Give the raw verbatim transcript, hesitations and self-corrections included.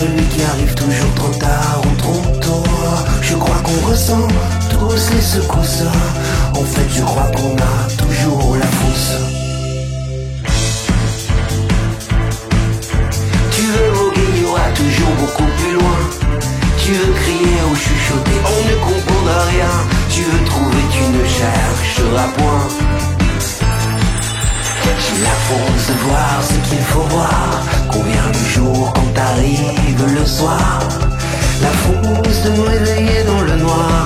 celui qui arrive toujours trop tard ou trop tôt. Je crois qu'on ressent tous les secousses. En fait je crois qu'on a toujours la frousse. Tu veux voguer, il y aura toujours beaucoup plus loin. Tu veux crier ou chuchoter, on ne comprendra rien. Tu veux trouver, tu ne chercheras point. J'ai la force de voir ce qu'il faut voir. Qu'on vient le jour quand t'arrives le soir. La force de me réveiller dans le noir.